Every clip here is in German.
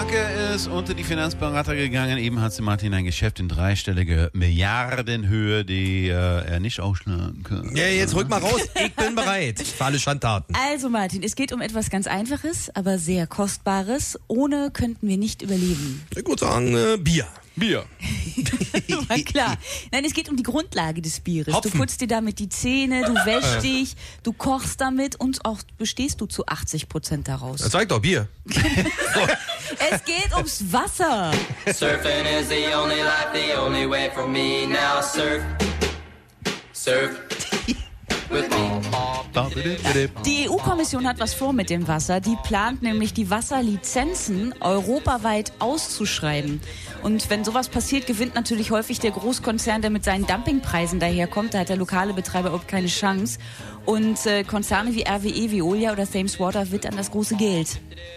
Blanke ist unter die Finanzberater gegangen. Eben hat sie Martin ein Geschäft in dreistellige Milliardenhöhe, die er nicht ausschlagen kann. Ja, jetzt rück mal raus. Ich bin bereit für alle Schandtaten. Also Martin, es geht um etwas ganz Einfaches, aber sehr Kostbares. Ohne könnten wir nicht überleben. Ich würde sagen, Bier. Bier. War klar. Nein, es geht um die Grundlage des Bieres. Hopfen. Du putzt dir damit die Zähne, du wäschst dich, du kochst damit und auch bestehst du zu 80% daraus. Das zeigt doch Bier. Es geht ums Wasser. Surfing is the only life, the only way for me. Now surf, surf with me. Die EU-Kommission hat was vor mit dem Wasser. Die plant nämlich, die Wasserlizenzen europaweit auszuschreiben. Und wenn sowas passiert, gewinnt natürlich häufig der Großkonzern, der mit seinen Dumpingpreisen daherkommt. Da hat der lokale Betreiber überhaupt keine Chance. Und Konzerne wie RWE, Veolia oder Thames Water wittern das große Geld.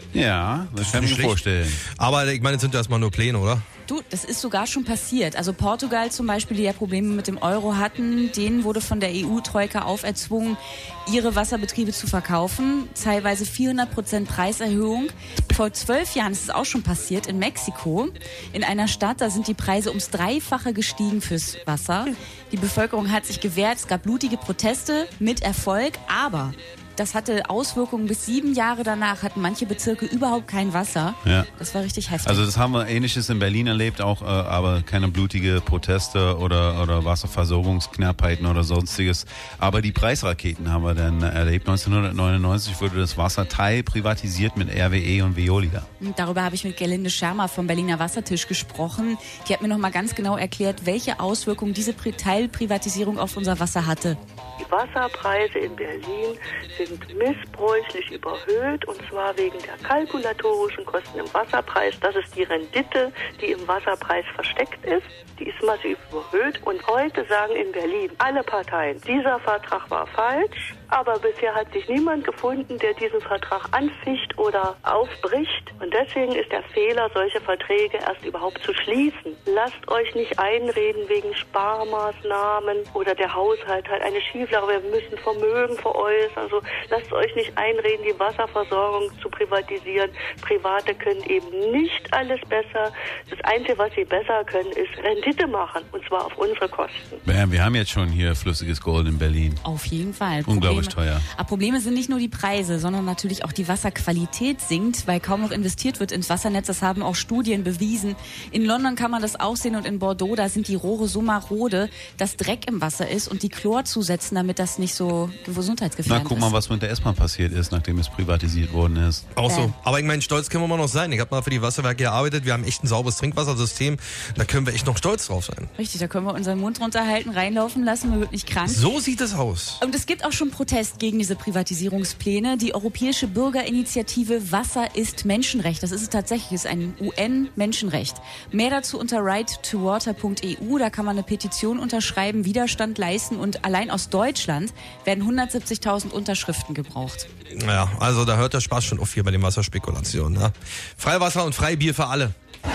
Ja, das kann ich mir schlecht. vorstellen. Aber ich meine, das sind ja erstmal nur Pläne, oder? Du, das ist sogar schon passiert. Also Portugal zum Beispiel, die ja Probleme mit dem Euro hatten, denen wurde von der EU-Troika auferzwungen, ihre Wasserbetriebe zu verkaufen. Teilweise 400% Preiserhöhung. Vor 12 Jahren ist es auch schon passiert in Mexiko. In einer Stadt, da sind die Preise ums Dreifache gestiegen fürs Wasser. Die Bevölkerung hat sich gewehrt. Es gab blutige Proteste mit Erfolg, aber das hatte Auswirkungen. Bis 7 Jahre danach hatten manche Bezirke überhaupt kein Wasser. Ja. Das war richtig heftig. Also das haben wir Ähnliches in Berlin erlebt, auch aber keine blutige Proteste oder Wasserversorgungsknappheiten oder sonstiges. Aber die Preisraketen haben wir dann erlebt. 1999 wurde das Wasser teilprivatisiert mit RWE und Veolia. Und darüber habe ich mit Gerlinde Schermer vom Berliner Wassertisch gesprochen. Die hat mir noch mal ganz genau erklärt, welche Auswirkungen diese Teilprivatisierung auf unser Wasser hatte. Die Wasserpreise in Berlin sind missbräuchlich überhöht, und zwar wegen der kalkulatorischen Kosten im Wasserpreis. Das ist die Rendite, die im Wasserpreis versteckt ist. Die ist massiv überhöht. Und heute sagen in Berlin alle Parteien, dieser Vertrag war falsch. Aber bisher hat sich niemand gefunden, der diesen Vertrag anficht oder aufbricht. Und deswegen ist der Fehler, solche Verträge erst überhaupt zu schließen. Lasst euch nicht einreden wegen Sparmaßnahmen oder der Haushalt hat eine Schieflage, wir müssen Vermögen veräußern. Also lasst euch nicht einreden, die Wasserversorgung zu privatisieren. Private können eben nicht alles besser. Das Einzige, was sie besser können, ist Rendite machen. Und zwar auf unsere Kosten. Wir haben jetzt schon hier flüssiges Gold in Berlin. Auf jeden Fall. Unglaublich teuer. Aber Probleme sind nicht nur die Preise, sondern natürlich auch die Wasserqualität sinkt, weil kaum noch investiert wird ins Wassernetz. Das haben auch Studien bewiesen. In London kann man das auch sehen und in Bordeaux, da sind die Rohre so marode, dass Dreck im Wasser ist und die Chlor zusetzen, damit das nicht so gesundheitsgefährdend ist. Na, guck mal, was mit der S-Bahn passiert ist, nachdem es privatisiert worden ist. Auch so. Aber ich meine, stolz können wir mal noch sein. Ich habe mal für die Wasserwerke gearbeitet. Wir haben echt ein sauberes Trinkwassersystem. Da können wir echt noch stolz drauf sein. Richtig, da können wir unseren Mund runterhalten, reinlaufen lassen, man wird nicht krank. So sieht es aus. Und es gibt auch schon Protest gegen diese Privatisierungspläne. Die Europäische Bürgerinitiative Wasser ist Menschenrecht. Das ist es tatsächlich, ist ein UN-Menschenrecht. Mehr dazu unter righttowater.eu. Da kann man eine Petition unterschreiben, Widerstand leisten und allein aus Deutschland werden 170.000 Unterschriften gebraucht. Ja, also da hört der Spaß schon auf hier bei den Wasserspekulationen. Ja. Freiwasser und Freibier für alle.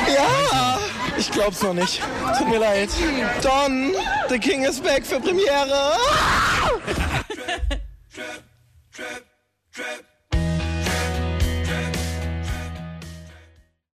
Ja, ich glaub's noch nicht. Tut mir leid. Don, the King is back für Premiere. Trip, trip, trip.